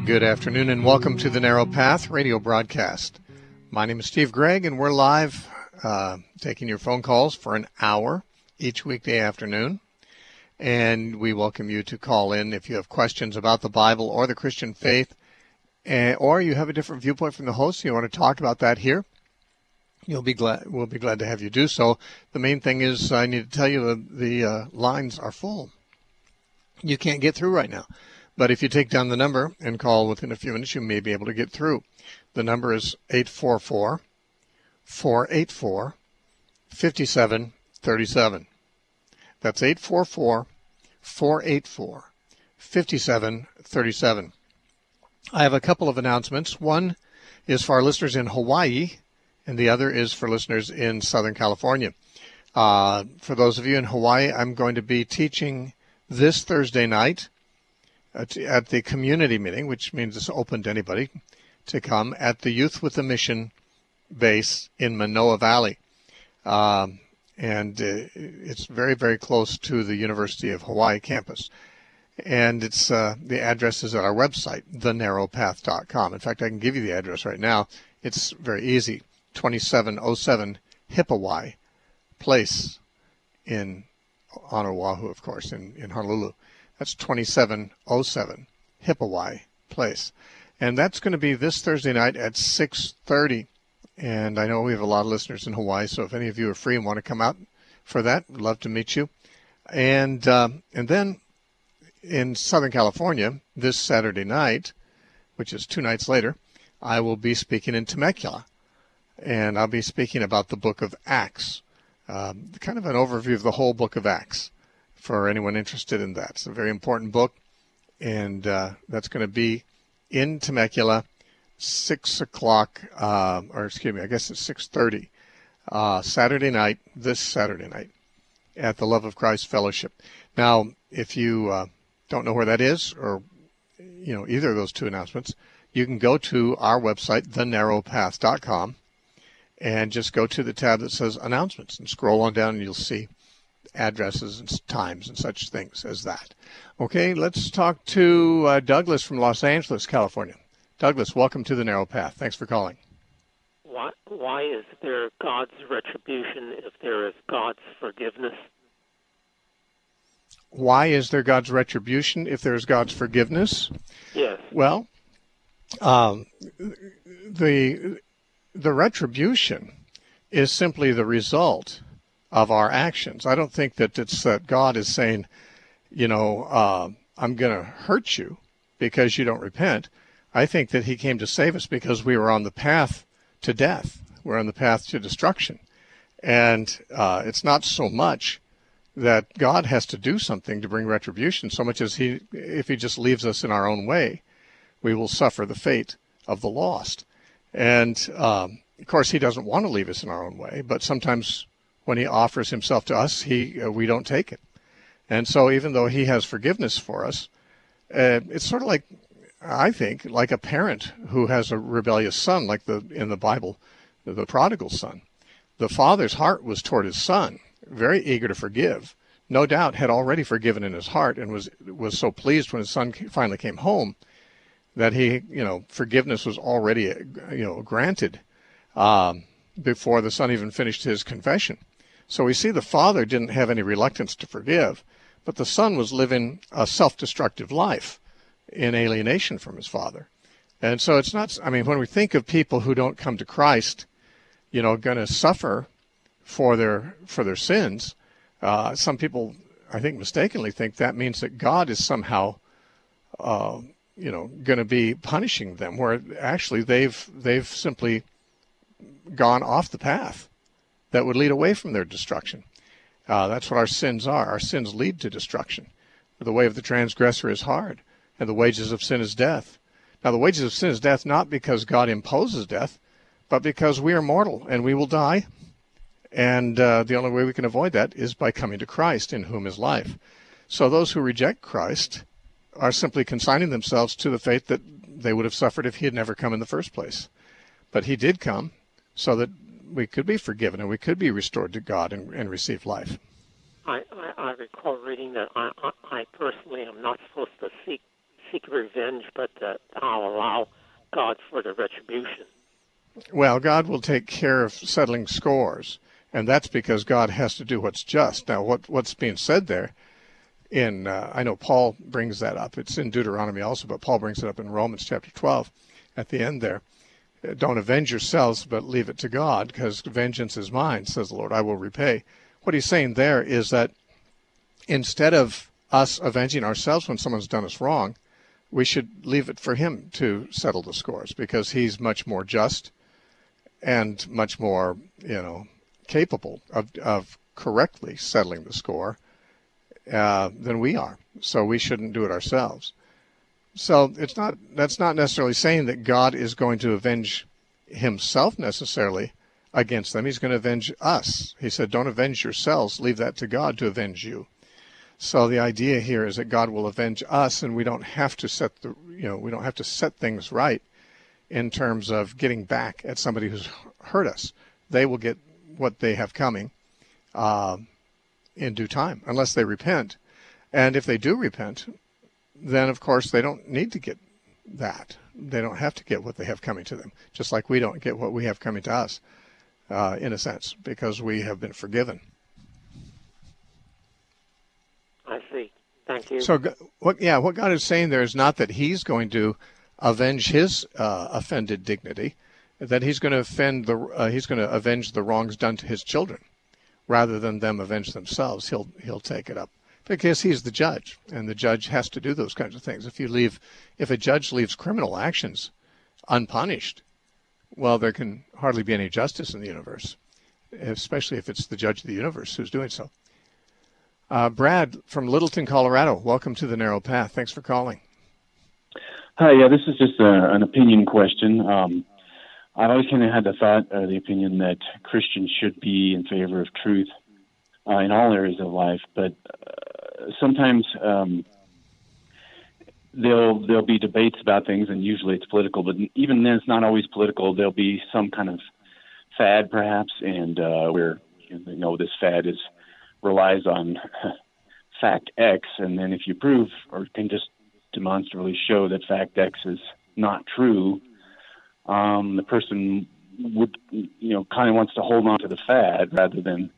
Good afternoon and welcome to the Narrow Path radio broadcast. My name is Steve Gregg and we're live taking your phone calls for an hour each weekday afternoon. And we welcome you to call in if you have questions about the Bible or the Christian faith, or you have a different viewpoint from the host and you want to talk about that here. We'll be glad to have you do so. The main thing is I need to tell you the lines are full. You can't get through right now. But if you take down the number and call within a few minutes, you may be able to get through. The number is 844-484-5737. That's 844-484-5737. I have a couple of announcements. One is for our listeners in Hawaii, and the other is for listeners in Southern California. For those of you in Hawaii, I'm going to be teaching this Thursday night at the community meeting, which means it's open to anybody to come, at the Youth with a Mission base in Manoa Valley. And it's very, very close to the University of Hawaii campus. And it's the address is at our website, thenarrowpath.com. In fact, I can give you the address right now. It's very easy. 2707 Hippawai Place on Oahu, of course, in Honolulu. That's 2707 Hippawai Place. And that's going to be this Thursday night at 6:30. And I know we have a lot of listeners in Hawaii, so if any of you are free and want to come out for that, we'd love to meet you. And then in Southern California, this Saturday night, which is 2 nights later, I will be speaking in Temecula. And I'll be speaking about the book of Acts, kind of an overview of the whole book of Acts for anyone interested in that. It's a very important book, and that's going to be in Temecula, 6 o'clock, I guess it's 6:30, this Saturday night, at the Love of Christ Fellowship. Now, if you don't know where that is, or either of those two announcements, you can go to our website, thenarrowpath.com, and just go to the tab that says Announcements and scroll on down and you'll see addresses and times and such things as that. Okay, let's talk to Douglas from Los Angeles, California. Douglas, welcome to the Narrow Path. Thanks for calling. Why is there God's retribution if there is God's forgiveness? Why is there God's retribution if there is God's forgiveness? Yes. Well, the retribution is simply the result of our actions. I don't think that it's that God is saying, I'm going to hurt you because you don't repent. I think that he came to save us because we were on the path to death. We're on the path to destruction. And it's not so much that God has to do something to bring retribution, so much as if he just leaves us in our own way, we will suffer the fate of the lost. And, of course, he doesn't want to leave us in our own way, but sometimes when he offers himself to us, we don't take it. And so even though he has forgiveness for us, it's sort of like, I think, like a parent who has a rebellious son, like in the Bible, the prodigal son. The father's heart was toward his son, very eager to forgive. No doubt had already forgiven in his heart and was so pleased when his son finally came home that forgiveness was already, granted before the son even finished his confession. So we see the father didn't have any reluctance to forgive, but the son was living a self-destructive life in alienation from his father. And so it's not, when we think of people who don't come to Christ, going to suffer for their sins, some people, I think, mistakenly think that means that God is somehow, going to be punishing them, where actually they've simply gone off the path that would lead away from their destruction. That's what our sins are. Our sins lead to destruction. The way of the transgressor is hard, and the wages of sin is death. Now, the wages of sin is death not because God imposes death, but because we are mortal and we will die. And the only way we can avoid that is by coming to Christ, in whom is life. So those who reject Christ are simply consigning themselves to the fate that they would have suffered if he had never come in the first place. But he did come so that we could be forgiven and we could be restored to God and receive life. I recall reading that I personally am not supposed to seek revenge, but I'll allow God for the retribution. Well, God will take care of settling scores, and that's because God has to do what's just. Now, what's being said there I know Paul brings that up. It's in Deuteronomy also, but Paul brings it up in Romans chapter 12 at the end there. Don't avenge yourselves, but leave it to God, because vengeance is mine, says the Lord, I will repay. What he's saying there is that instead of us avenging ourselves when someone's done us wrong, we should leave it for him to settle the scores, because he's much more just and much more, capable of correctly settling the score than we are. So we shouldn't do it ourselves. So that's not necessarily saying that God is going to avenge himself necessarily against them. He's going to avenge us. He said, don't avenge yourselves. Leave that to God to avenge you. So the idea here is that God will avenge us, and we don't have to set things right in terms of getting back at somebody who's hurt us. They will get what they have coming in due time, unless they repent. And if they do repent, then of course they don't need to get that. They don't have to get what they have coming to them, just like we don't get what we have coming to us, in a sense, because we have been forgiven. I see. Thank you. So what God is saying there is not that he's going to avenge his offended dignity, that he's going to avenge the wrongs done to his children, rather than them avenge themselves. He'll take it up, because he's the judge, and the judge has to do those kinds of things. If a judge leaves criminal actions unpunished, well, there can hardly be any justice in the universe, especially if it's the judge of the universe who's doing so. Brad from Littleton, Colorado, welcome to The Narrow Path. Thanks for calling. Hi, yeah, this is just an opinion question. I've always kind of had the opinion that Christians should be in favor of truth in all areas of life, but sometimes there'll be debates about things, and usually it's political, but even then it's not always political. There'll be some kind of fad, perhaps, and where this fad relies on fact X, and then if you prove or can just demonstrably show that fact X is not true, the person would, kind of wants to hold on to the fad rather than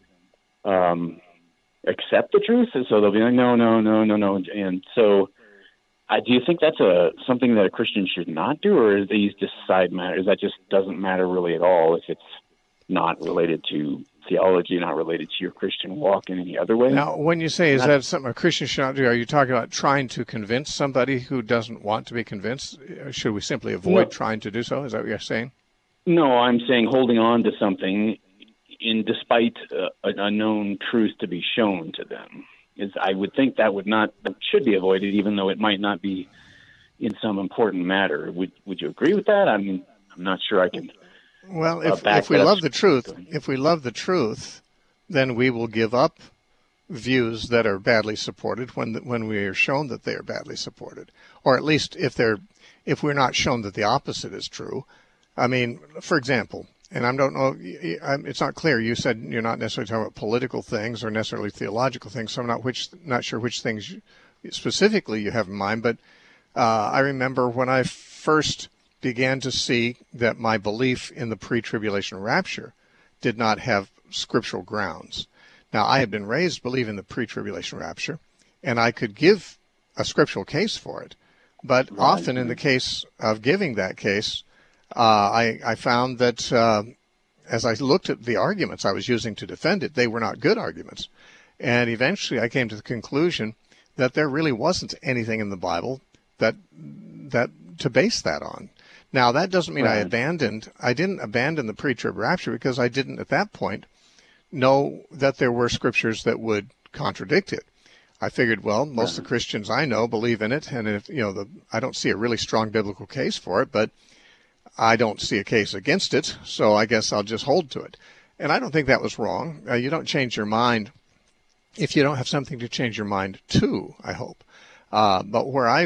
accept the truth. And so they'll be like, no. And so do you think that's something that a Christian should not do, or are these just side matters? That just doesn't matter really at all if it's not related to theology, not related to your Christian walk in any other way? Now, when you say, is that something a Christian should not do, are you talking about trying to convince somebody who doesn't want to be convinced? Should we simply avoid trying to do so? Is that what you're saying? No, I'm saying holding on to something despite a known truth to be shown to them. I would think that should be avoided, even though it might not be in some important matter. Would you agree with that? I mean, I'm not sure I can. Well, if we love the truth, then we will give up views that are badly supported when we are shown that they are badly supported, or at least if we're not shown that the opposite is true. I mean, for example, and I don't know, it's not clear. You said you're not necessarily talking about political things or necessarily theological things, so I'm not sure which things specifically you have in mind. But I remember when I first began to see that my belief in the pre-tribulation rapture did not have scriptural grounds. Now, I had been raised believing the pre-tribulation rapture, and I could give a scriptural case for it. But often in the case of giving that case, I found that as I looked at the arguments I was using to defend it, they were not good arguments. And eventually I came to the conclusion that there really wasn't anything in the Bible that to base that on. Now, that doesn't mean I didn't abandon the pre-trib rapture, because I didn't at that point know that there were scriptures that would contradict it. I figured, well, most of the Christians I know believe in it, and if I don't see a really strong biblical case for it, but I don't see a case against it, so I guess I'll just hold to it. And I don't think that was wrong. You don't change your mind if you don't have something to change your mind to, I hope. But where I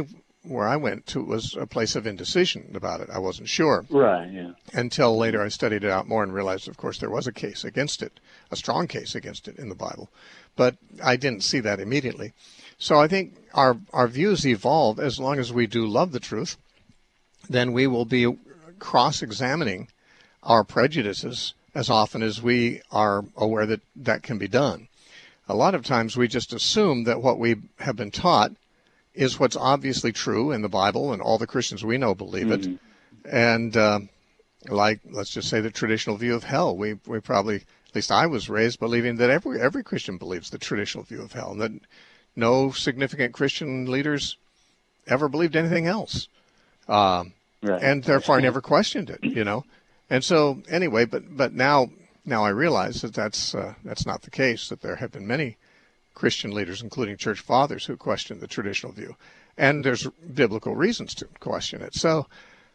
where I went to was a place of indecision about it. I wasn't sure. Right, yeah. Until later I studied it out more and realized, of course, there was a case against it, a strong case against it in the Bible. But I didn't see that immediately. So I think our views evolve as long as we do love the truth. Then we will be cross-examining our prejudices as often as we are aware that that can be done. A lot of times we just assume that what we have been taught is what's obviously true in the Bible, and all the Christians we know believe it. And like, let's just say the traditional view of hell, we probably, at least I was raised believing that every Christian believes the traditional view of hell, and that no significant Christian leaders ever believed anything else. Right. And therefore I never questioned it, you know. And so anyway, but now I realize that that's not the case, that there have been many Christian leaders, including church fathers, who question the traditional view. And there's biblical reasons to question it. So,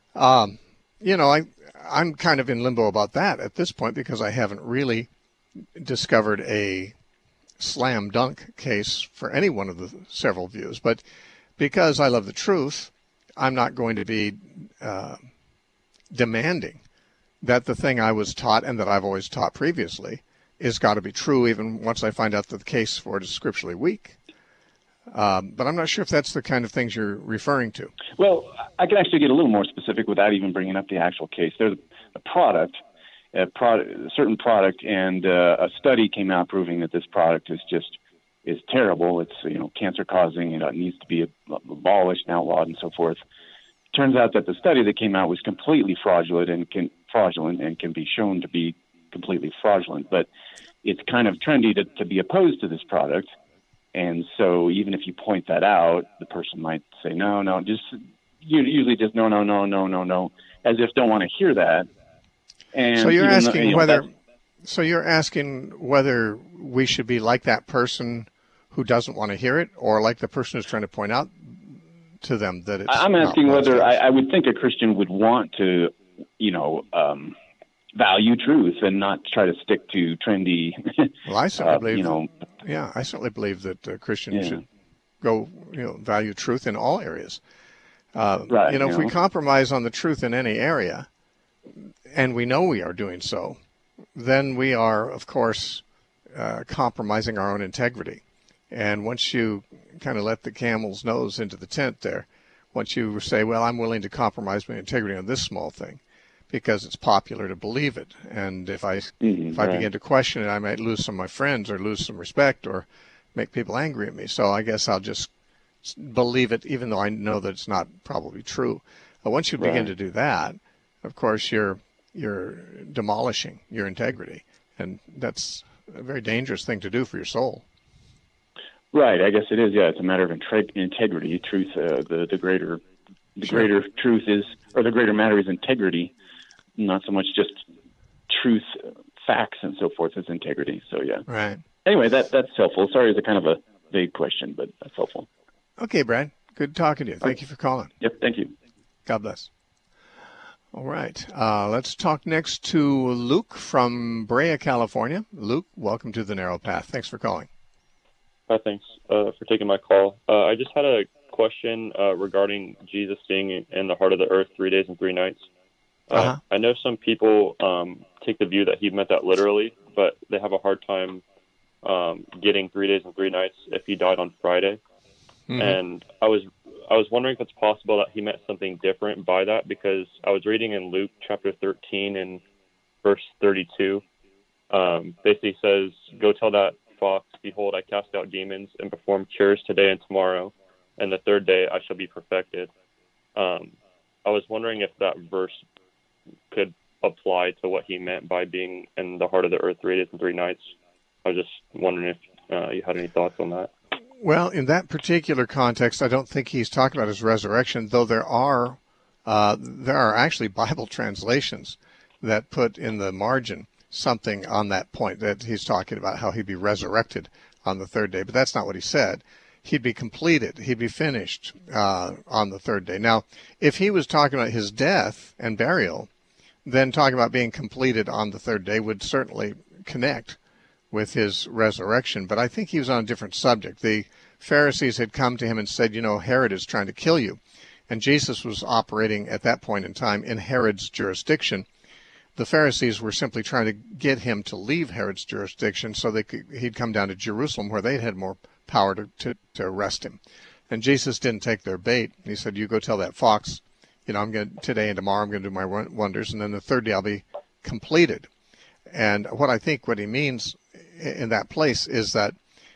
you know, I'm kind of in limbo about that at this point because I haven't really discovered a slam dunk case for any one of the several views. But because I love the truth, I'm not going to be demanding that the thing I was taught and that I've always taught previously is got to be true, even once I find out that the case for it is scripturally weak. But I'm not sure if that's the kind of things you're referring to. Well, I can actually get a little more specific without even bringing up the actual case. There's a certain product, and a study came out proving that this product is terrible. It's cancer causing, and it needs to be abolished and outlawed and so forth. Turns out that the study that came out was completely fraudulent and can be shown to be completely fraudulent. But it's kind of trendy to be opposed to this product. And so even if you point that out, the person might say, no, usually just no, as if don't want to hear that. And so you're asking whether we should be like that person who doesn't want to hear it, or like the person who's trying to point out to them that it's. I'm asking whether I would think a Christian would want to, value truth and not try to stick to trendy. Well, I certainly believe. I certainly believe that Christians should go, value truth in all areas. Right. If we compromise on the truth in any area, and we know we are doing so, then we are, of course, compromising our own integrity. And once you kind of let the camel's nose into the tent there, once you say, well, I'm willing to compromise my integrity on this small thing because it's popular to believe it. And if I begin to question it, I might lose some of my friends or lose some respect or make people angry at me. So I guess I'll just believe it, even though I know that it's not probably true. But once you begin to do that, of course, you're demolishing your integrity. And that's a very dangerous thing to do for your soul. Right, I guess it is. Yeah, it's a matter of integrity. Truth, the greater truth is, or the greater matter is integrity, not so much just truth, facts, and so forth as integrity. So yeah. Right. Anyway, that's helpful. Sorry, it's a kind of a vague question, but that's helpful. Okay, Brad. Good talking to you. Thank you for calling. Yep. Thank you. God bless. All right. Let's talk next to Luke from Brea, California. Luke, welcome to The Narrow Path. Thanks for calling. Thanks for taking my call. I just had a question regarding Jesus being in the heart of the earth 3 days and 3 nights. I know some people take the view that he meant that literally, but they have a hard time getting 3 days and 3 nights if he died on Friday. Mm-hmm. And I was wondering if it's possible that he meant something different by that, because I was reading in Luke chapter 13 and verse 32. Basically says, "Go tell that fox, behold, I cast out demons and perform cures today and tomorrow, and the third day I shall be perfected." I was wondering if that verse could apply to what he meant by being in the heart of the earth 3 days and 3 nights. I was just wondering if you had any thoughts on that. Well, in that particular context, I don't think he's talking about his resurrection, though there are actually Bible translations that put in the margin something on that point, that he's talking about how he'd be resurrected on the third day. But that's not what he said. He'd be completed. He'd be finished on the third day. Now, if he was talking about his death and burial, then talking about being completed on the third day would certainly connect with his resurrection. But I think he was on a different subject. The Pharisees had come to him and said, Herod is trying to kill you. And Jesus was operating at that point in time in Herod's jurisdiction. The Pharisees were simply trying to get him to leave Herod's jurisdiction so he'd come down to Jerusalem where they had more power to arrest him. And Jesus didn't take their bait. He said, you go tell that fox, today and tomorrow I'm going to do my wonders, and then the third day I'll be completed. And what he means in that place is that,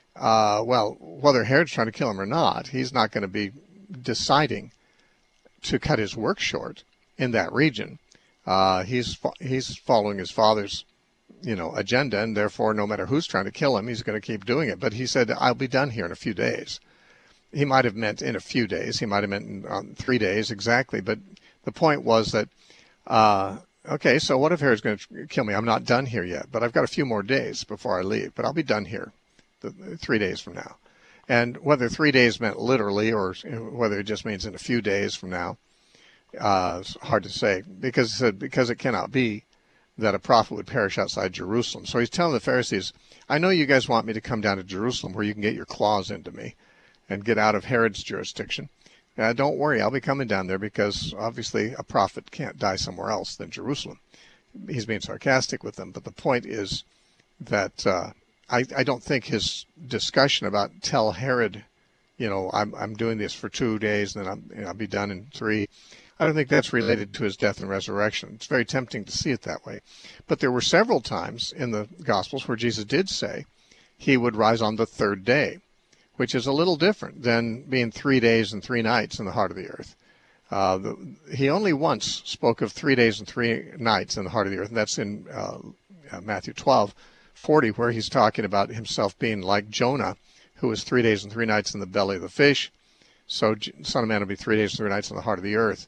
whether Herod's trying to kill him or not, he's not going to be deciding to cut his work short in that region. He's following his father's, agenda, and therefore, no matter who's trying to kill him, he's going to keep doing it. But he said, I'll be done here in a few days. He might have meant in a few days. He might have meant in 3 days exactly. But the point was that, okay, so what if Herod's going to kill me? I'm not done here yet, but I've got a few more days before I leave. But I'll be done here 3 days from now. And whether 3 days meant literally or whether it just means in a few days from now, it's hard to say, because it cannot be that a prophet would perish outside Jerusalem. So he's telling the Pharisees, I know you guys want me to come down to Jerusalem where you can get your claws into me and get out of Herod's jurisdiction. Don't worry, I'll be coming down there because obviously a prophet can't die somewhere else than Jerusalem. He's being sarcastic with them, but the point is that I don't think his discussion about tell Herod, I'm doing this for 2 days and then I'll be done in 3. I don't think that's related to his death and resurrection. It's very tempting to see it that way. But there were several times in the Gospels where Jesus did say he would rise on the third day, which is a little different than being 3 days and 3 nights in the heart of the earth. He only once spoke of 3 days and 3 nights in the heart of the earth, and that's in Matthew 12:40, where he's talking about himself being like Jonah, who was 3 days and 3 nights in the belly of the fish. So Son of Man will be 3 days and 3 nights in the heart of the earth.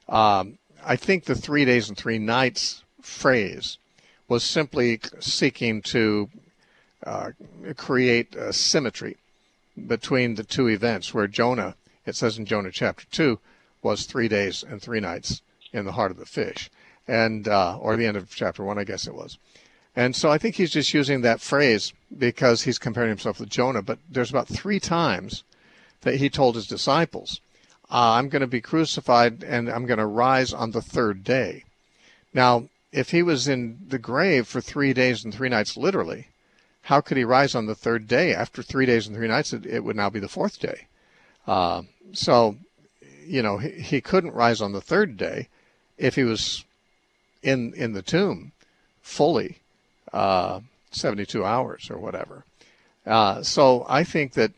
I think the 3 days and 3 nights phrase was simply seeking to create a symmetry between the two events, where Jonah, it says in Jonah chapter 2, was 3 days and 3 nights in the heart of the fish, and or the end of chapter 1, I guess it was. And so I think he's just using that phrase because he's comparing himself with Jonah, but there's about 3 times that he told his disciples, I'm going to be crucified and I'm going to rise on the third day. Now, if he was in the grave for 3 days and 3 nights literally, how could he rise on the third day? After 3 days and 3 nights, it would now be the fourth day. So, he couldn't rise on the third day if he was in the tomb fully 72 hours or whatever. So I think that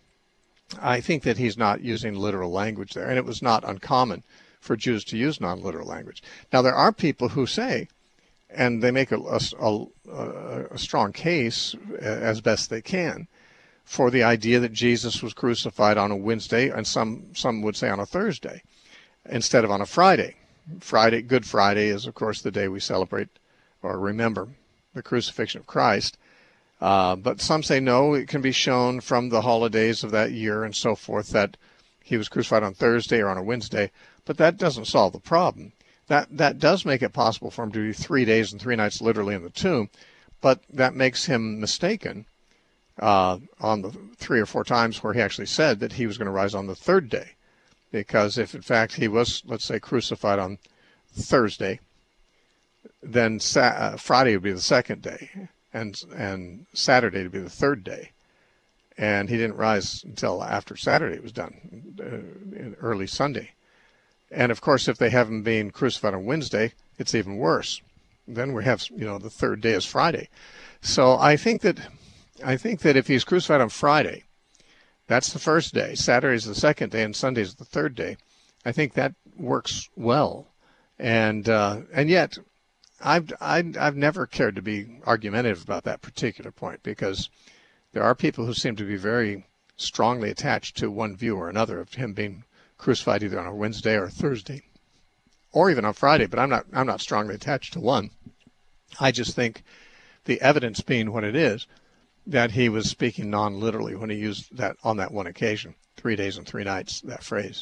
he's not using literal language there, and it was not uncommon for Jews to use non-literal language. Now, there are people who say, and they make a strong case as best they can for the idea that Jesus was crucified on a Wednesday, and some would say on a Thursday, instead of on a Friday. Good Friday is, of course, the day we celebrate or remember the crucifixion of Christ. But some say no, it can be shown from the holidays of that year and so forth that he was crucified on Thursday or on a Wednesday, but that doesn't solve the problem. That does make it possible for him to be 3 days and 3 nights literally in the tomb, but that makes him mistaken on the 3 or 4 times where he actually said that he was going to rise on the third day. Because if, in fact, he was, let's say, crucified on Thursday, then Friday would be the second day, and Saturday would be the third day. And he didn't rise until after Saturday was done, early Sunday. And, of course, if they have him being crucified on Wednesday, it's even worse. Then we have, the third day is Friday. So I think that if he's crucified on Friday, that's the first day, Saturday is the second day, and Sunday is the third day. I think that works well. And yet, I've never cared to be argumentative about that particular point, because there are people who seem to be very strongly attached to one view or another of him being crucified either on a Wednesday or a Thursday, or even on Friday. But I'm not strongly attached to one. I just think the evidence being what it is, that he was speaking non-literally when he used that on that one occasion, 3 days and 3 nights, that phrase.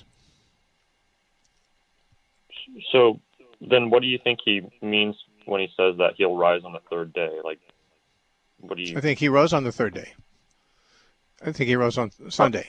So then what do you think he means when he says that he'll rise on the third day? Like, what do you... I think he rose on the third day. I think he rose on Sunday.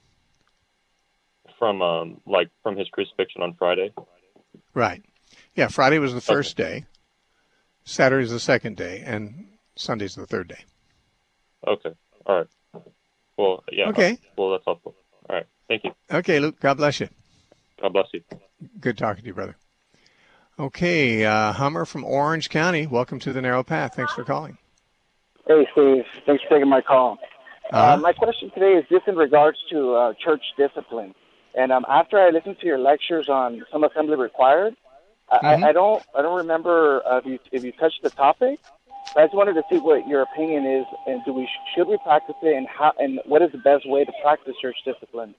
From his crucifixion on Friday? Right. Yeah, Friday was the first day, Saturday is the second day, and Sunday's the third day. Okay. All right. Well, yeah. Okay. Well, that's helpful. All right. Thank you. Okay, Luke. God bless you. God bless you. Good talking to you, brother. Okay, Hummer from Orange County. Welcome to the Narrow Path. Thanks for calling. Hey, Steve. Thanks for taking my call. My question today is just in regards to church discipline. And after I listened to your lectures on some assembly required, I don't remember if you touched the topic. But I just wanted to see what your opinion is, and should we practice it, and what is the best way to practice church discipline?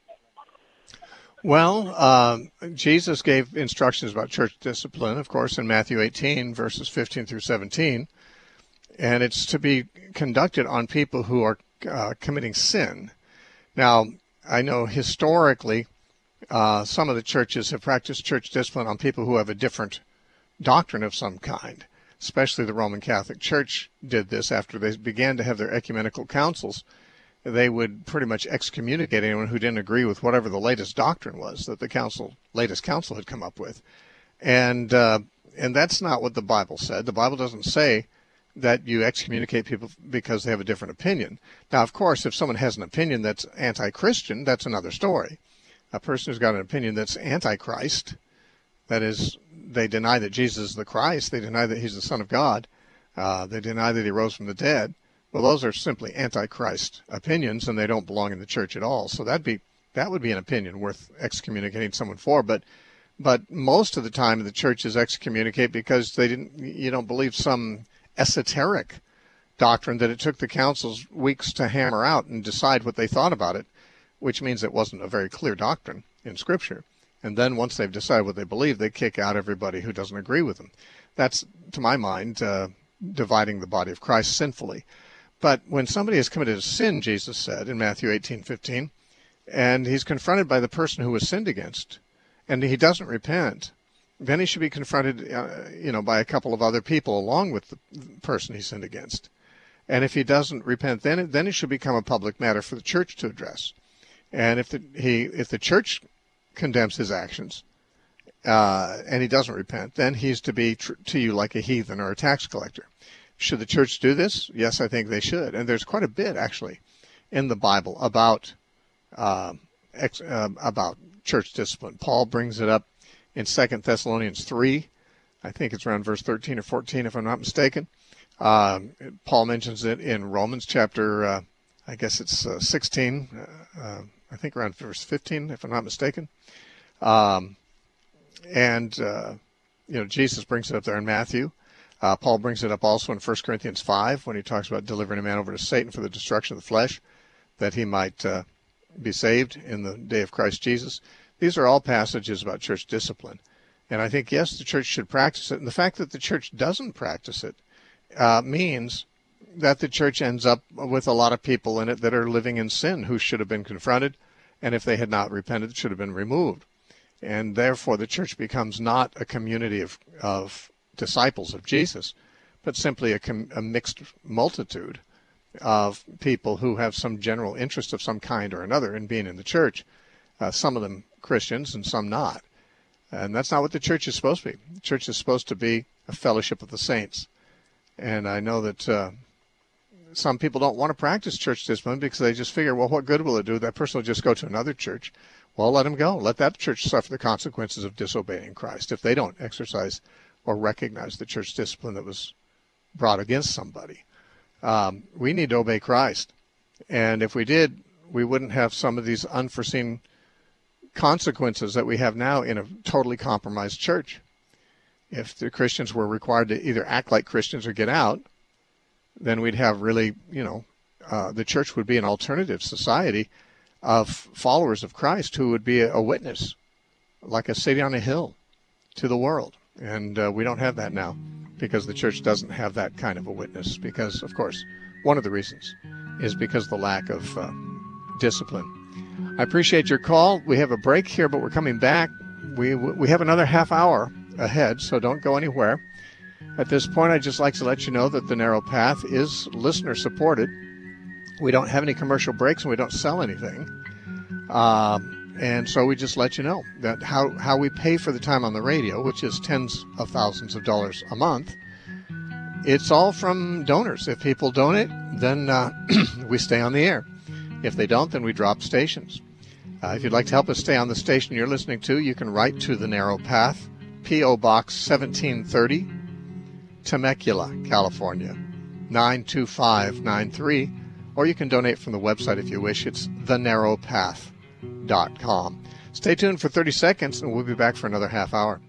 Well, Jesus gave instructions about church discipline, of course, in Matthew 18, verses 15 through 17, and it's to be conducted on people who are committing sin. Now, I know historically some of the churches have practiced church discipline on people who have a different doctrine of some kind. Especially the Roman Catholic Church did this after they began to have their ecumenical councils. They would pretty much excommunicate anyone who didn't agree with whatever the latest doctrine was that the latest council had come up with. And that's not what the Bible said. The Bible doesn't say that you excommunicate people because they have a different opinion. Now, of course, if someone has an opinion that's anti-Christian, that's another story. A person who's got an opinion that's anti-Christ, that is, they deny that Jesus is the Christ. They deny that he's the Son of God. They deny that he rose from the dead. Well, those are simply anti-Christ opinions, and they don't belong in the church at all. So that would be an opinion worth excommunicating someone for. But most of the time, the churches excommunicate because you don't believe some esoteric doctrine that it took the councils weeks to hammer out and decide what they thought about it, which means it wasn't a very clear doctrine in Scripture. And then once they've decided what they believe, they kick out everybody who doesn't agree with them. That's, to my mind, dividing the body of Christ sinfully. But when somebody has committed a sin, Jesus said in Matthew 18:15, and he's confronted by the person who was sinned against, and he doesn't repent, then he should be confronted, by a couple of other people along with the person he sinned against. And if he doesn't repent, then it should become a public matter for the church to address. And if the church condemns his actions, and he doesn't repent, then he's to be to you like a heathen or a tax collector. Should the church do this? Yes, I think they should. And there's quite a bit, actually, in the Bible about church discipline. Paul brings it up in 2 Thessalonians 3. I think it's around verse 13 or 14, if I'm not mistaken. Paul mentions it in Romans chapter, I guess it's 16, I think around verse 15, if I'm not mistaken. Jesus brings it up there in Matthew. Paul brings it up also in 1 Corinthians 5 when he talks about delivering a man over to Satan for the destruction of the flesh, that he might be saved in the day of Christ Jesus. These are all passages about church discipline. And I think, yes, the church should practice it. And the fact that the church doesn't practice it means that the church ends up with a lot of people in it that are living in sin who should have been confronted, and if they had not repented, should have been removed. And therefore, the church becomes not a community of disciples of Jesus, but simply a mixed multitude of people who have some general interest of some kind or another in being in the church, some of them Christians and some not. And that's not what the church is supposed to be. The church is supposed to be a fellowship of the saints. And I know that some people don't want to practice church discipline because they just figure, well, what good will it do? That person will just go to another church. Well, let them go. Let that church suffer the consequences of disobeying Christ if they don't exercise or recognize the church discipline that was brought against somebody. We need to obey Christ. And if we did, we wouldn't have some of these unforeseen consequences that we have now in a totally compromised church. If the Christians were required to either act like Christians or get out, then we'd have really, the church would be an alternative society of followers of Christ who would be a witness, like a city on a hill to the world. And we don't have that now because the church doesn't have that kind of a witness because, of course, one of the reasons is because of the lack of discipline. I appreciate your call. We have a break here, but we're coming back. We have another half hour ahead, so don't go anywhere. At this point, I'd just like to let you know that The Narrow Path is listener-supported. We don't have any commercial breaks, and we don't sell anything. And so we just let you know that how we pay for the time on the radio, which is tens of thousands of dollars a month. It's all from donors. If people donate, then we stay on the air. If they don't, then we drop stations. If you'd like to help us stay on the station you're listening to, you can write to The Narrow Path, P.O. Box 1730, Temecula, California, 92593, or you can donate from the website if you wish. It's thenarrowpath.com. Stay tuned for 30 seconds, and we'll be back for another half hour.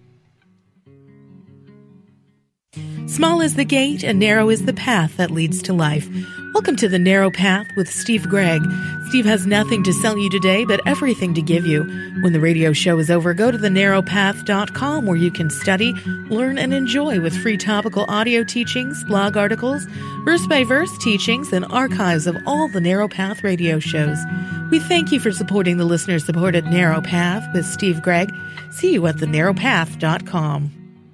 Small is the gate and narrow is the path that leads to life. Welcome to The Narrow Path with Steve Gregg. Steve has nothing to sell you today, but everything to give you. When the radio show is over, go to thenarrowpath.com where you can study, learn, and enjoy with free topical audio teachings, blog articles, verse-by-verse teachings, and archives of all the Narrow Path radio shows. We thank you for supporting the listener-supported Narrow Path with Steve Gregg. See you at thenarrowpath.com.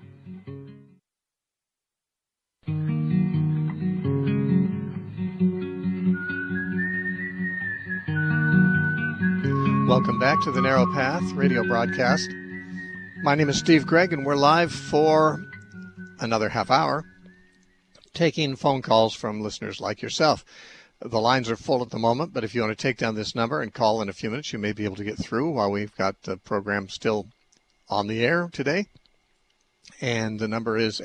Welcome back to the Narrow Path radio broadcast. My name is Steve Gregg, and we're live for another half hour, taking phone calls from listeners like yourself. The lines are full at the moment, but if you want to take down this number and call in a few minutes, you may be able to get through while we've got the program still on the air today. And the number is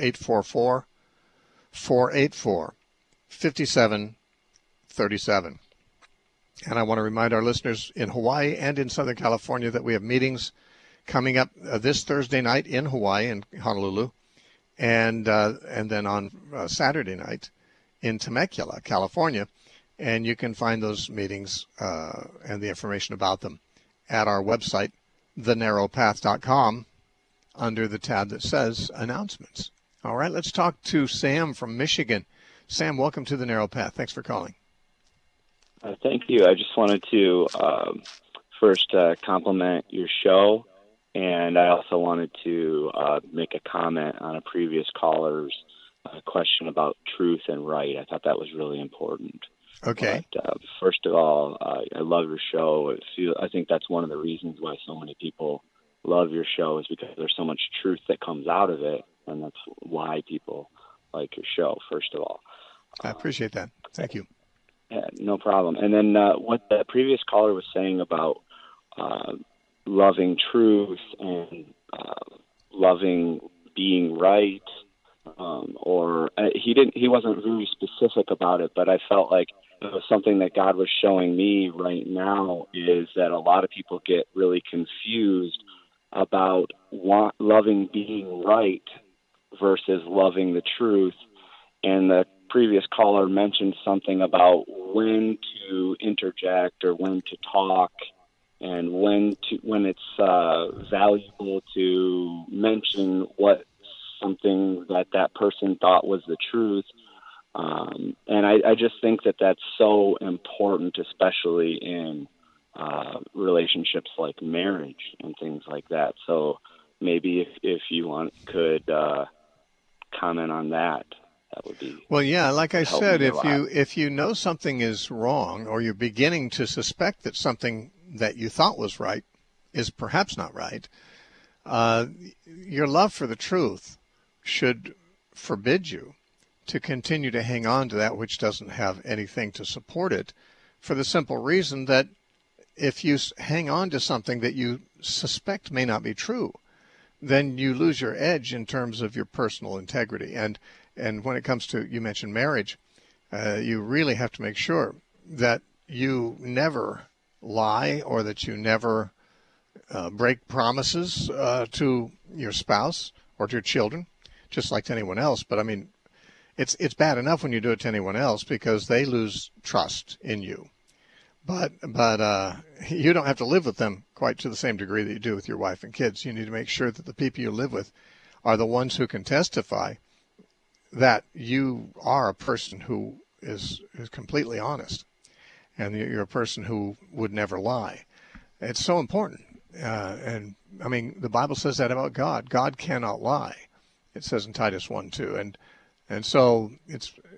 844-484-5737. And I want to remind our listeners in Hawaii and in Southern California that we have meetings coming up this Thursday night in Hawaii and Honolulu, and then on Saturday night in Temecula, California. And you can find those meetings and the information about them at our website, thenarrowpath.com, under the tab that says Announcements. All right, let's talk to Sam from Michigan. Sam, welcome to the Narrow Path. Thanks for calling. Thank you. I just wanted to first compliment your show, and I also wanted to make a comment on a previous caller's question about truth and right. I thought that was really important. Okay. But, first of all, I love your show. I think that's one of the reasons why so many people love your show is because there's so much truth that comes out of it, and that's why people like your show, first of all. I appreciate that. Thank you. Yeah, no problem. And then what the previous caller was saying about loving truth and loving being right, he wasn't really specific about it, but I felt like it was something that God was showing me right now is that a lot of people get really confused about loving being right versus loving the truth. And the previous caller mentioned something about when to interject or when to talk and when it's valuable to mention what something that person thought was the truth. And I just think that that's so important, especially in relationships like marriage and things like that. So maybe if you could comment on that. That would be well, yeah. Like I said, if you know something is wrong, or you're beginning to suspect that something that you thought was right is perhaps not right, your love for the truth should forbid you to continue to hang on to that which doesn't have anything to support it, for the simple reason that if you hang on to something that you suspect may not be true, then you lose your edge in terms of your personal integrity. And when it comes to, you mentioned marriage, you really have to make sure that you never lie or that you never break promises to your spouse or to your children, just like to anyone else. But I mean, it's bad enough when you do it to anyone else because they lose trust in you. But you don't have to live with them quite to the same degree that you do with your wife and kids. You need to make sure that the people you live with are the ones who can testify that you are a person who is completely honest, and you're a person who would never lie. It's so important. And I mean, the Bible says that about God. God cannot lie. It says in Titus 1:2. And so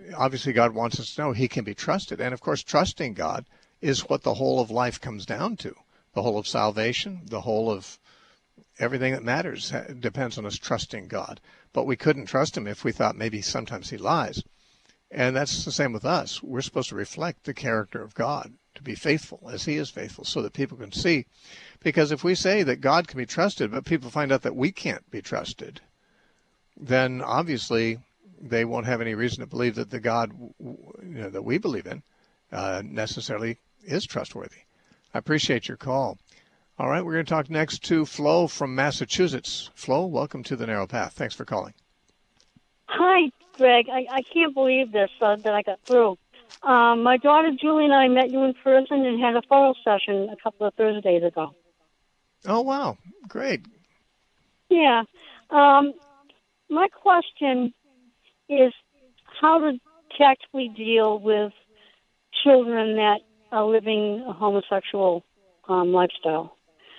obviously God wants us to know he can be trusted. And, of course, trusting God is what the whole of life comes down to. The whole of salvation, the whole of everything that matters depends on us trusting God. But we couldn't trust him if we thought maybe sometimes he lies. And that's the same with us. We're supposed to reflect the character of God, to be faithful as he is faithful, so that people can see. Because if we say that God can be trusted, but people find out that we can't be trusted, then obviously they won't have any reason to believe that the God that we believe in necessarily is trustworthy. I appreciate your call. All right, we're going to talk next to Flo from Massachusetts. Flo, welcome to the Narrow Path. Thanks for calling. Hi, Greg. I can't believe this, that I got through. My daughter Julie and I met you in person and had a photo session a couple of Thursdays ago. Oh, wow. Great. Yeah. My question is how to tactfully deal with children that are living a homosexual lifestyle.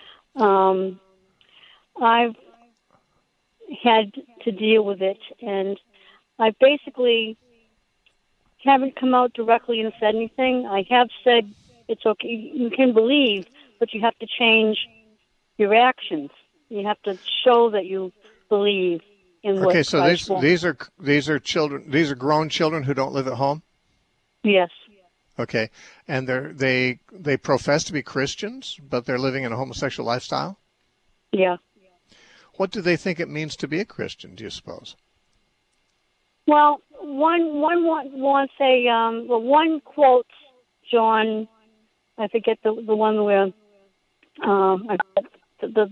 I've had to deal with it, and I basically haven't come out directly and said anything. I have said it's okay, you can believe, but you have to change your actions. You have to show that you believe in what Christ wants. Okay, so these are children. These are grown children who don't live at home. Yes. Okay, and they profess to be Christians, but they're living in a homosexual lifestyle? Yeah. What do they think it means to be a Christian, do you suppose? Well, one wants one quotes John, I forget the one where the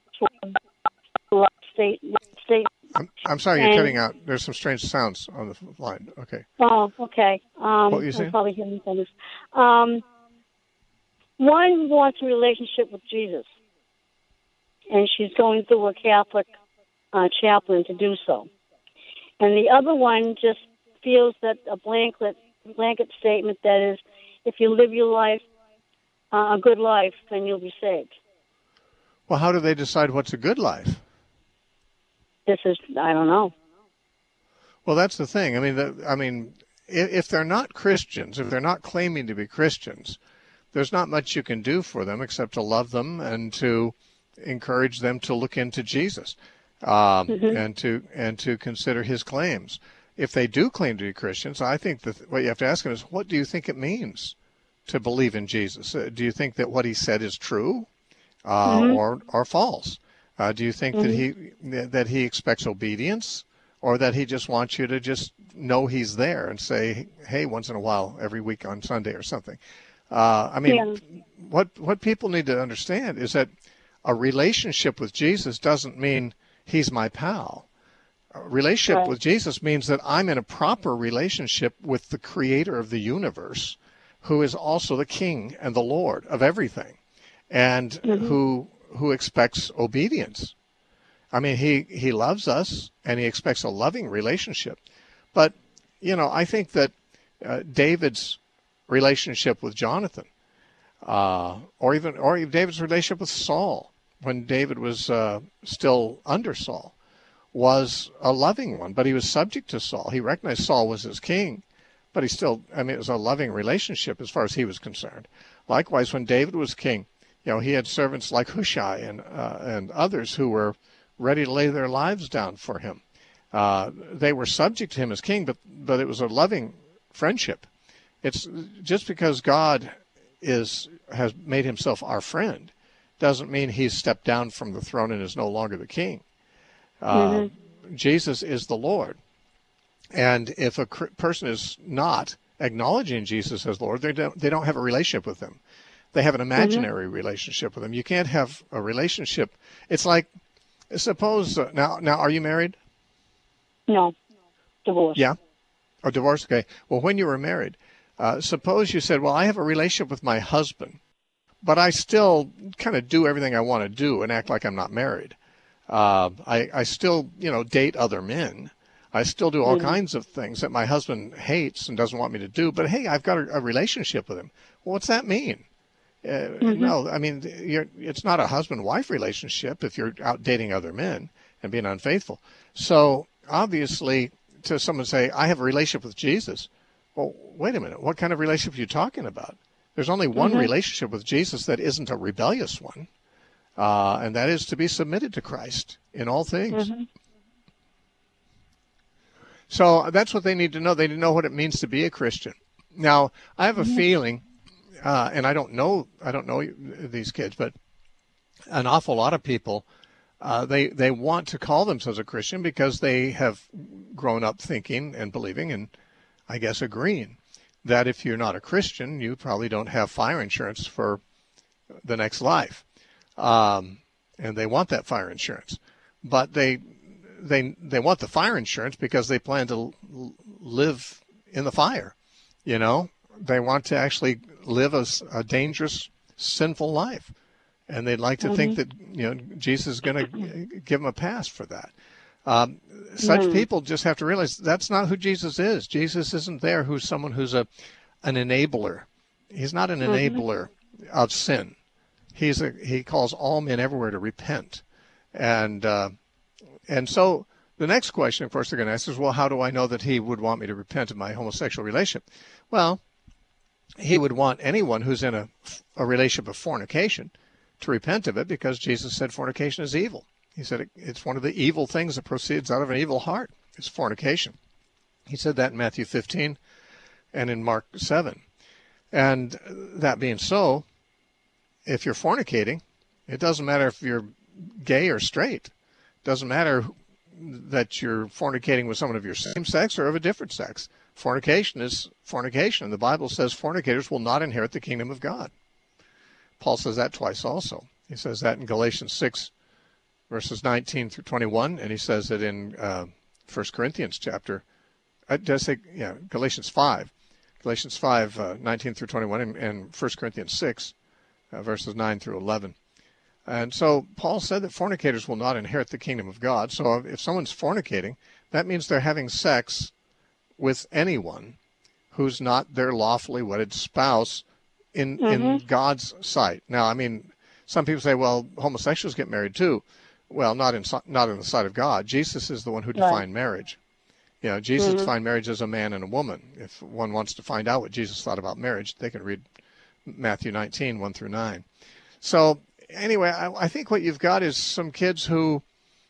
state. I'm sorry, you're cutting out. There's some strange sounds on the line. Okay. Oh, okay. What were you saying? I'm probably hearing things. One wants a relationship with Jesus, and she's going through a Catholic chaplain to do so. And the other one just feels that a blanket statement that is, if you live your life, a good life, then you'll be saved. Well, how do they decide what's a good life? I don't know. Well, that's the thing. I mean, if they're not Christians, if they're not claiming to be Christians, there's not much you can do for them except to love them and to encourage them to look into Jesus and to consider his claims. If they do claim to be Christians, I think that what you have to ask them is, what do you think it means to believe in Jesus? Do you think that what he said is true or false? Do you think that he expects obedience, or that he just wants you to just know he's there and say, hey, once in a while, every week on Sunday or something? What people need to understand is that a relationship with Jesus doesn't mean he's my pal. A relationship with Jesus means that I'm in a proper relationship with the creator of the universe, who is also the king and the Lord of everything, and who expects obedience. I mean, he loves us, and he expects a loving relationship. But, I think that David's relationship with Jonathan, or even David's relationship with Saul, when David was still under Saul, was a loving one. But he was subject to Saul. He recognized Saul was his king, but it was a loving relationship as far as he was concerned. Likewise, when David was king, he had servants like Hushai and others who were ready to lay their lives down for him. They were subject to him as king, but it was a loving friendship. It's just because God has made himself our friend doesn't mean he's stepped down from the throne and is no longer the king. Jesus is the Lord. And if a person is not acknowledging Jesus as Lord, they don't have a relationship with him. They have an imaginary relationship with him. You can't have a relationship. It's like, suppose, now, are you married? No. Divorced. Yeah? Oh, divorced? Okay. Well, when you were married, suppose you said, well, I have a relationship with my husband, but I still kind of do everything I want to do and act like I'm not married. I still, date other men. I still do all kinds of things that my husband hates and doesn't want me to do. But, hey, I've got a relationship with him. Well, what's that mean? No, I mean, it's not a husband-wife relationship if you're out dating other men and being unfaithful. So, obviously, to someone say, I have a relationship with Jesus. Well, wait a minute. What kind of relationship are you talking about? There's only one relationship with Jesus that isn't a rebellious one, and that is to be submitted to Christ in all things. So that's what they need to know. They need to know what it means to be a Christian. Now, I have a feeling, and I don't know these kids, but an awful lot of people, they want to call themselves a Christian because they have grown up thinking and believing and I guess agreeing that if you're not a Christian, you probably don't have fire insurance for the next life. And they want that fire insurance. But they want the fire insurance because they plan to live in the fire. You know, they want to actually live a dangerous, sinful life. And they'd like to think that, you know, Jesus is going to give them a pass for that. Such people just have to realize that's not who Jesus is. Jesus isn't there who's someone who's an enabler. He's not an enabler of sin. He calls all men everywhere to repent. And so the next question, of course, they're going to ask is, well, how do I know that he would want me to repent of my homosexual relationship? Well, he would want anyone who's in a relationship of fornication to repent of it, because Jesus said fornication is evil. He said it's one of the evil things that proceeds out of an evil heart. It's fornication. He said that in Matthew 15 and in Mark 7. And that being so, if you're fornicating, it doesn't matter if you're gay or straight. It doesn't matter that you're fornicating with someone of your same sex or of a different sex. Fornication is fornication. The Bible says fornicators will not inherit the kingdom of God. Paul says that twice also. He says that in Galatians 6, verses 19 through 21, and he says it in 1 Corinthians chapter, Galatians 5. Galatians 5, 19 through 21, and 1 Corinthians 6, verses 9 through 11. And so Paul said that fornicators will not inherit the kingdom of God. So if someone's fornicating, that means they're having sex with anyone who's not their lawfully wedded spouse in God's sight. Now, I mean, some people say, well, homosexuals get married too. Well, not in the sight of God. Jesus is the one who defined marriage. You know, Jesus defined marriage as a man and a woman. If one wants to find out what Jesus thought about marriage, they can read Matthew 19, 1 through 9. So anyway, I think what you've got is some kids who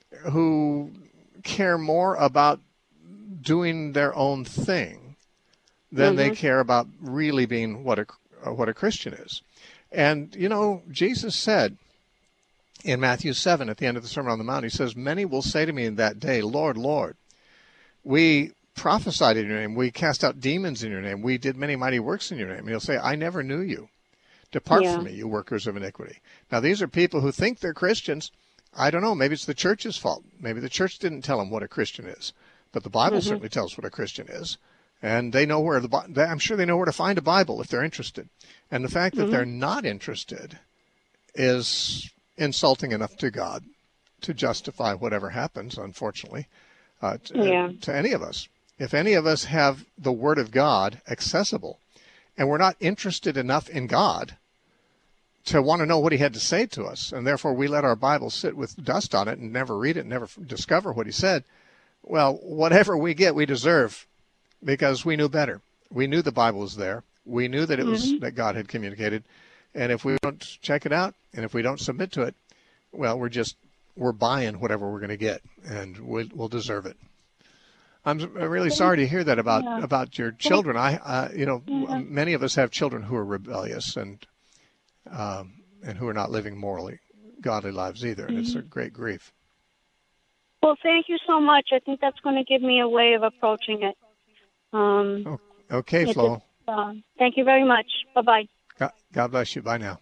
care more about doing their own thing than they care about really being what a Christian is. And, you know, Jesus said in Matthew 7 at the end of the Sermon on the Mount, he says, many will say to me in that day, Lord, Lord, we prophesied in your name, we cast out demons in your name, we did many mighty works in your name. And he'll say, I never knew you. Depart from me, you workers of iniquity. Now, these are people who think they're Christians. I don't know, maybe it's the church's fault. Maybe the church didn't tell them what a Christian is. But the Bible certainly tells what a Christian is. And they know I'm sure they know where to find a Bible if they're interested. And the fact that they're not interested is insulting enough to God to justify whatever happens, unfortunately, to any of us. If any of us have the Word of God accessible and we're not interested enough in God to want to know what he had to say to us, and therefore we let our Bible sit with dust on it and never read it, never discover what he said, well, whatever we get, we deserve, because we knew better. We knew the Bible was there. We knew that it was that God had communicated. And if we don't check it out, and if we don't submit to it, well, we're buying whatever we're going to get, and we'll deserve it. I'm really sorry to hear that about your children. Many of us have children who are rebellious and who are not living morally godly lives either, and it's a great grief. Well, thank you so much. I think that's going to give me a way of approaching it. Okay, Flo. Thank you very much. Bye-bye. God bless you. Bye now.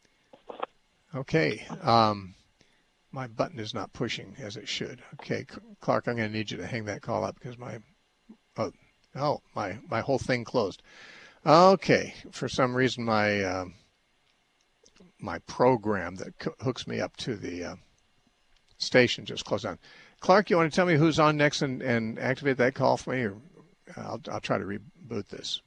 Okay. My button is not pushing as it should. Okay, Clark, I'm going to need you to hang that call up because my whole thing closed. Okay, for some reason my program that hooks me up to the station just closed down. Clark, you want to tell me who's on next and activate that call for me, or I'll try to reboot this.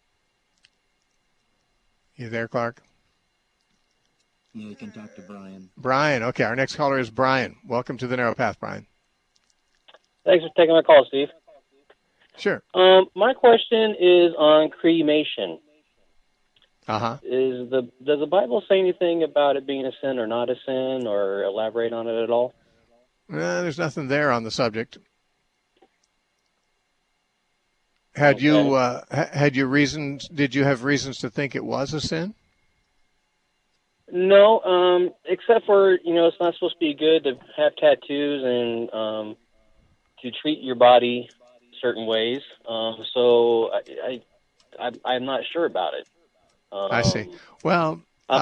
You there, Clark? Yeah, you can talk to Brian. Brian, okay. Our next caller is Brian. Welcome to the Narrow Path, Brian. Thanks for taking my call, Steve. Sure. My question is on cremation. Uh-huh. Does the Bible say anything about it being a sin or not a sin, or elaborate on it at all? There's nothing there on the subject. Did you have reasons to think it was a sin? No, except for, it's not supposed to be good to have tattoos and to treat your body certain ways. So I'm not sure about it. I see. Well,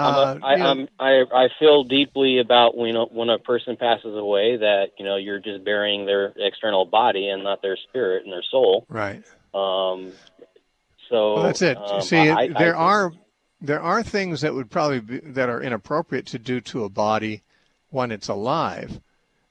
I feel deeply about when a person passes away that you're just burying their external body and not their spirit and their soul. Right. So well, that's it. See, there are things that would probably that are inappropriate to do to a body when it's alive,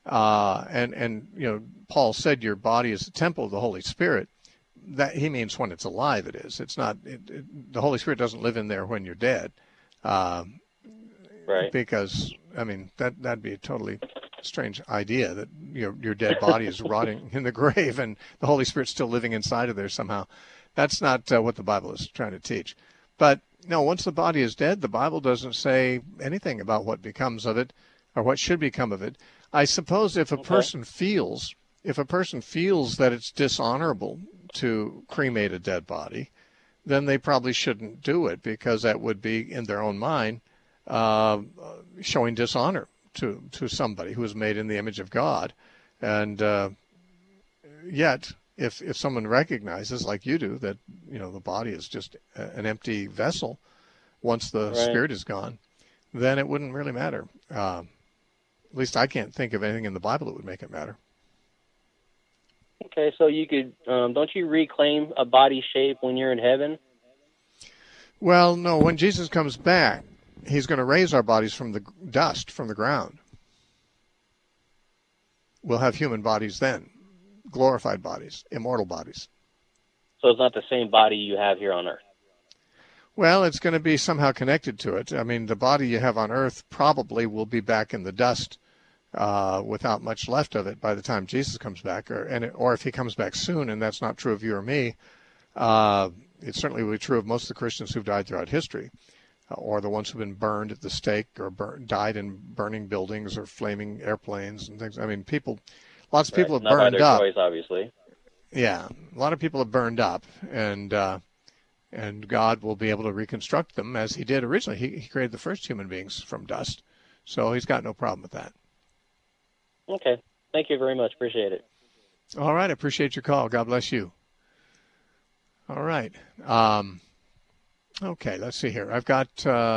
and Paul said your body is the temple of the Holy Spirit. That he means when it's alive, it is. It's not. The Holy Spirit doesn't live in there when you're dead, right? Because that'd be a totally strange idea that your dead body is rotting in the grave and the Holy Spirit's still living inside of there somehow. That's not what the Bible is trying to teach. But no, once the body is dead, the Bible doesn't say anything about what becomes of it or what should become of it. I suppose if a person feels that it's dishonorable to cremate a dead body, then they probably shouldn't do it, because that would be, in their own mind, showing dishonor to somebody who is made in the image of God. And yet, if someone recognizes, like you do, that the body is just an empty vessel once the spirit is gone, then it wouldn't really matter. At least I can't think of anything in the Bible that would make it matter. Okay, so you could, don't you reclaim a body shape when you're in heaven? Well, no, when Jesus comes back, he's going to raise our bodies from the dust, from the ground. We'll have human bodies then, glorified bodies, immortal bodies. So it's not the same body you have here on earth? Well, it's going to be somehow connected to it. I mean, the body you have on earth probably will be back in the dust without much left of it by the time Jesus comes back, or if he comes back soon, and that's not true of you or me. It certainly will be true of most of the Christians who've died throughout history, or the ones who've been burned at the stake, or died in burning buildings or flaming airplanes and things. I mean, lots of people have not burned by their up. choice, obviously. Yeah, a lot of people have burned up, and God will be able to reconstruct them as he did originally. He created the first human beings from dust, so he's got no problem with that. Okay. Thank you very much. Appreciate it. All right. I appreciate your call. God bless you. All right. Okay. Let's see here. I've got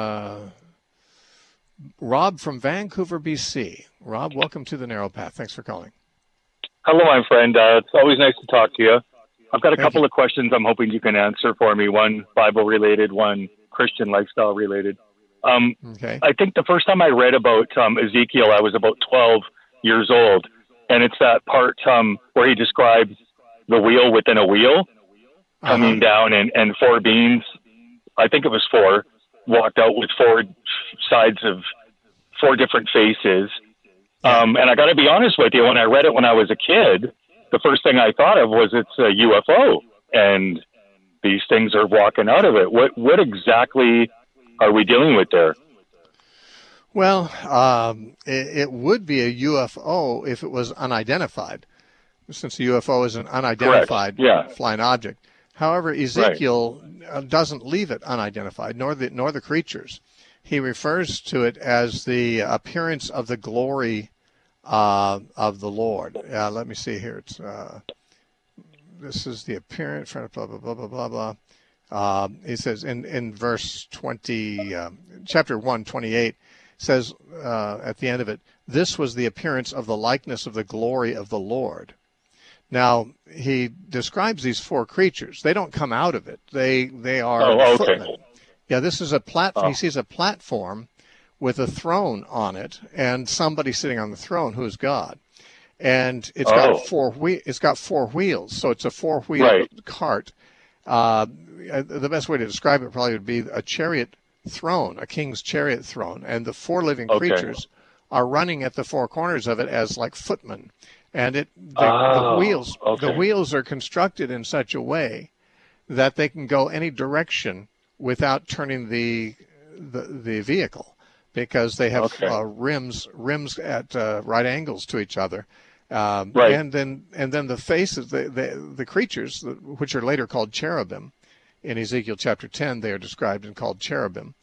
Rob from Vancouver, BC. Rob, welcome to the Narrow Path. Thanks for calling. Hello, my friend. It's always nice to talk to you. I've got a couple of questions I'm hoping you can answer for me. One Bible-related, one Christian lifestyle-related. Okay. I think the first time I read about Ezekiel, I was about 12 years old, and it's that part where he describes the wheel within a wheel coming down, and four beings, I think it was four, walked out with four sides of four different faces. And I got to be honest with you, when I read it when I was a kid, the first thing I thought of was it's a UFO, and these things are walking out of it. What exactly are we dealing with there? Well, it would be a UFO if it was unidentified, since the UFO is an unidentified flying object. However, Ezekiel doesn't leave it unidentified, nor the creatures. He refers to it as the appearance of the glory of the Lord. Let me see here. It's this is the appearance. Blah blah blah blah blah blah. He says in verse 20, chapter 1:28. Says at the end of it, this was the appearance of the likeness of the glory of the Lord. Now, he describes these four creatures. They don't come out of it. They are footmen. Yeah, this is a platform. He sees a platform with a throne on it and somebody sitting on the throne who is God. And it's got four wheels, so it's a four-wheel cart. The best way to describe it probably would be a chariot throne, a king's chariot throne, and the four living creatures are running at the four corners of it as like footmen. And the wheels are constructed in such a way that they can go any direction without turning the vehicle, because they have rims at right angles to each other. And then the faces, the creatures, which are later called cherubim, in Ezekiel chapter 10, they are described and called cherubim.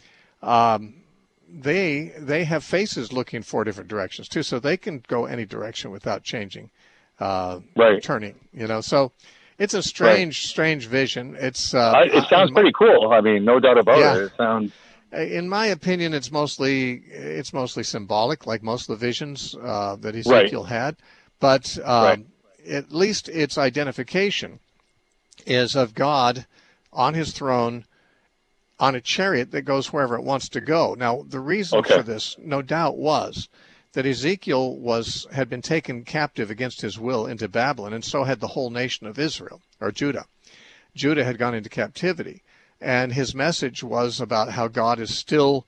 They have faces looking four different directions too, so they can go any direction without changing, turning. So it's a strange vision. It's it sounds pretty cool. I mean, no doubt about it. It sounds. In my opinion, it's mostly symbolic, like most of the visions that Ezekiel had. But at least its identification is of God on his throne on a chariot that goes wherever it wants to go. Now, the reason for this, no doubt, was that Ezekiel had been taken captive against his will into Babylon, and so had the whole nation of Israel, or Judah. Judah had gone into captivity, and his message was about how God is still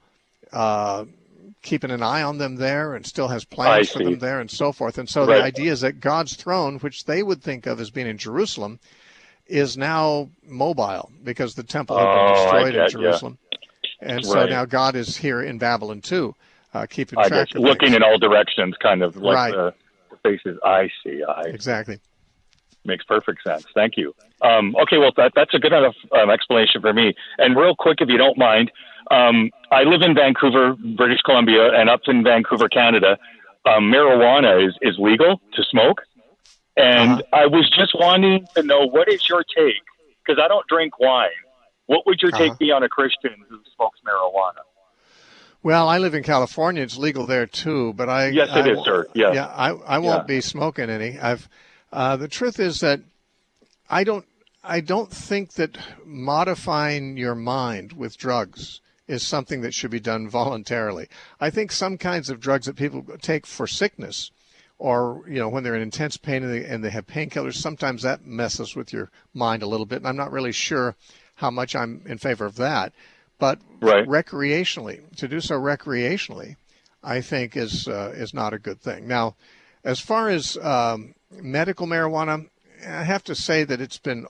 keeping an eye on them there and still has plans for them there and so forth. And so the idea is that God's throne, which they would think of as being in Jerusalem, is now mobile because the temple had been destroyed in Jerusalem. And so now God is here in Babylon too, keeping track of looking in all directions, kind of like the faces. I see. Exactly. Makes perfect sense. Thank you. Okay, well, that's a good enough explanation for me. And real quick, if you don't mind, I live in Vancouver, British Columbia, and up in Vancouver, Canada. Marijuana is legal to smoke. And I was just wanting to know, what is your take? Because I don't drink wine. What would your take be on a Christian who smokes marijuana? Well, I live in California. It's legal there too, but Yes, it is, sir. Yes. Yeah, I won't be smoking any. The truth is that I don't think that modifying your mind with drugs is something that should be done voluntarily. I think some kinds of drugs that people take for sickness, or when they're in intense pain and they have painkillers, sometimes that messes with your mind a little bit. And I'm not really sure how much I'm in favor of that. But recreationally, to do so recreationally, I think is not a good thing. Now, as far as medical marijuana, I have to say that it's been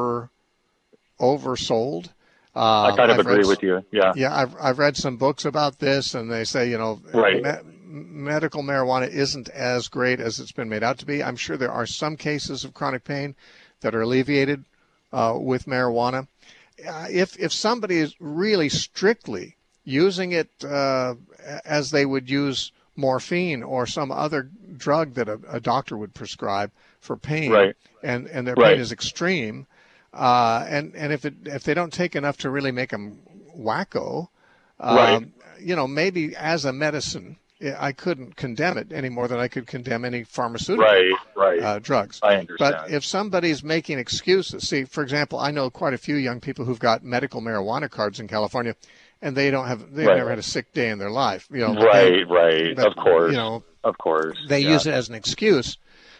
oversold. I kind of agree with you. Yeah. Yeah, I've read some books about this, and they say medical marijuana isn't as great as it's been made out to be. I'm sure there are some cases of chronic pain that are alleviated with marijuana. If somebody is really strictly using it as they would use morphine or some other drug that a doctor would prescribe for pain, and their pain is extreme, and if they don't take enough to really make them wacko, maybe as a medicine, I couldn't condemn it any more than I could condemn any pharmaceutical drugs. I understand. But if somebody's making excuses, see, for example, I know quite a few young people who've got medical marijuana cards in California, and they've never had a sick day in their life. Of course. They use it as an excuse.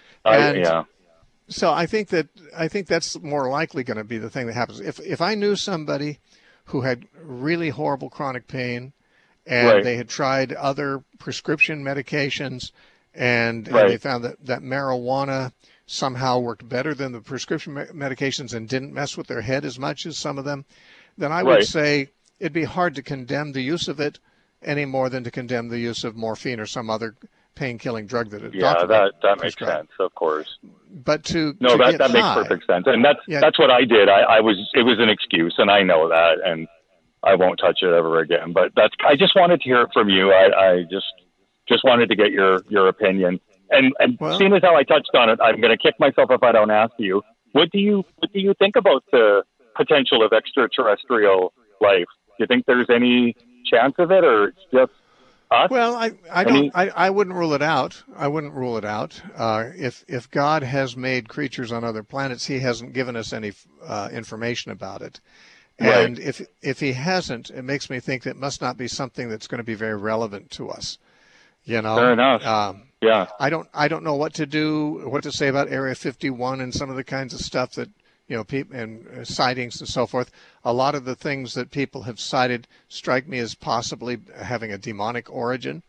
So I think that's more likely going to be the thing that happens. If I knew somebody who had really horrible chronic pain, and they had tried other prescription medications, and they found that marijuana somehow worked better than the prescription medications and didn't mess with their head as much as some of them, then I would say it'd be hard to condemn the use of it any more than to condemn the use of morphine or some other pain-killing drug that a doctor that makes sense, of course. But that makes perfect sense, and that's what I did. It was an excuse, and I know that, and I won't touch it ever again. But I just wanted to hear it from you. I just wanted to get your opinion. And seeing as how I touched on it, I'm going to kick myself if I don't ask you. What do you think about the potential of extraterrestrial life? Do you think there's any chance of it, or it's just us? Well, I wouldn't rule it out. I wouldn't rule it out. If God has made creatures on other planets, He hasn't given us any information about it. And if He hasn't, it makes me think that it must not be something that's going to be very relevant to us. Fair enough. I don't know what to say about Area 51 and some of the kinds of stuff that people and sightings and so forth. A lot of the things that people have cited strike me as possibly having a demonic origin,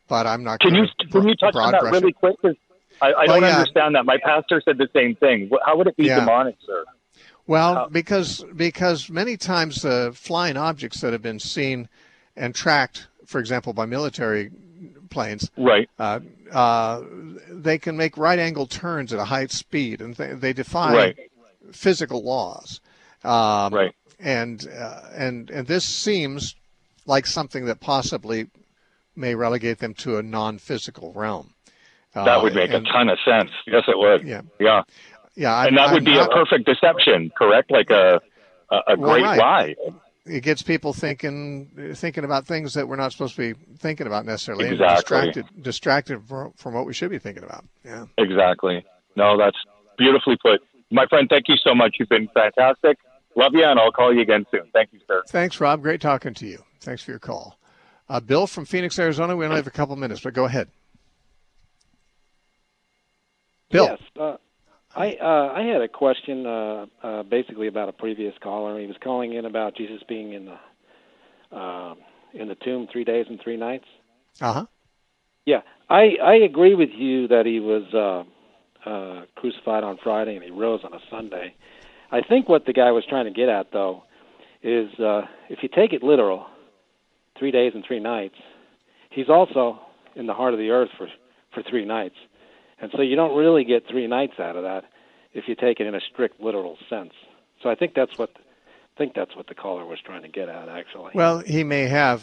but I'm not. Can you touch on that really quick? Because I don't understand that. My pastor said the same thing. How would it be demonic, sir? Well, because many times the flying objects that have been seen and tracked, for example, by military planes, right? They can make right-angle turns at a high speed, and they defy physical laws. Right. And this seems like something that possibly may relegate them to a non-physical realm. That would make a ton of sense. Yes, it would. Yeah. And that would be a perfect deception, correct? Like a great lie. It gets people thinking about things that we're not supposed to be thinking about necessarily. Exactly. And distracted from what we should be thinking about. Yeah. Exactly. No, that's beautifully put. My friend, thank you so much. You've been fantastic. Love you, and I'll call you again soon. Thank you, sir. Thanks, Rob. Great talking to you. Thanks for your call. Bill from Phoenix, Arizona. We only have a couple minutes, but go ahead. Bill. Yes. I had a question basically about a previous caller. He was calling in about Jesus being in the tomb 3 days and 3 nights. Uh-huh. Yeah. I agree with you that he was crucified on Friday and he rose on a Sunday. I think what the guy was trying to get at, though, is if you take it literal, 3 days and 3 nights, he's also in the heart of the earth for 3 nights. And so you don't really get 3 nights out of that if you take it in a strict literal sense. So I think that's what the caller was trying to get at, actually. Well, he may have.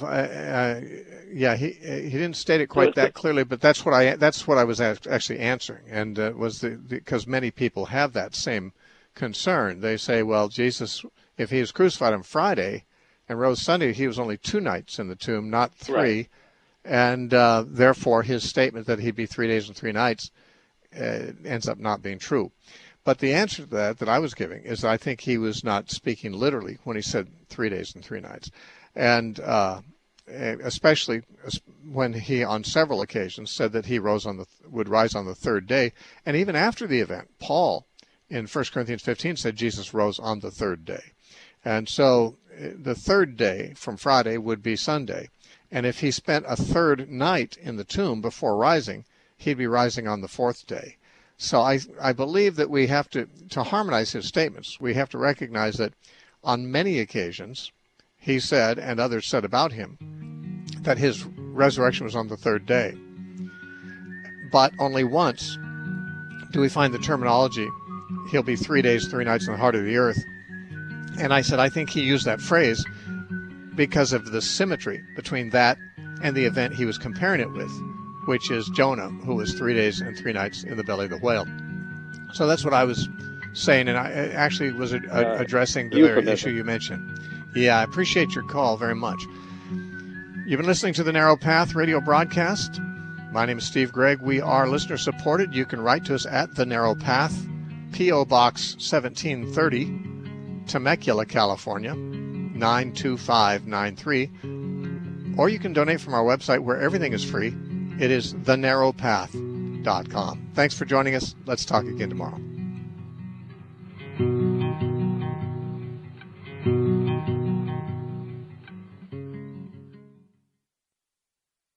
He didn't state it quite that clearly, but that's what I was actually answering, and was because many people have that same concern. They say, well, Jesus, if he was crucified on Friday and rose Sunday, he was only 2 nights in the tomb, not 3, right. And therefore his statement that he'd be 3 days and 3 nights ends up not being true. But the answer to that I was giving is I think he was not speaking literally when he said 3 days and 3 nights. And especially when he, on several occasions, said that he would rise on the 3rd day. And even after the event, Paul, in 1 Corinthians 15, said Jesus rose on the 3rd day. And so the 3rd day from Friday would be Sunday. And if he spent a 3rd night in the tomb before rising, he'd be rising on the 4th day. So I believe that we have to harmonize his statements, we have to recognize that on many occasions he said, and others said about him, that his resurrection was on the 3rd day. But only once do we find the terminology, he'll be 3 days, 3 nights in the heart of the earth. And I said, I think he used that phrase because of the symmetry between that and the event he was comparing it with, which is Jonah, who was 3 days and 3 nights in the belly of the whale. So that's what I was saying, and I actually was addressing the very issue you mentioned. Yeah, I appreciate your call very much. You've been listening to the Narrow Path radio broadcast. My name is Steve Gregg. We are listener-supported. You can write to us at The Narrow Path, P.O. Box 1730, Temecula, California, 92593. Or you can donate from our website where everything is free. It is thenarrowpath.com. Thanks for joining us. Let's talk again tomorrow.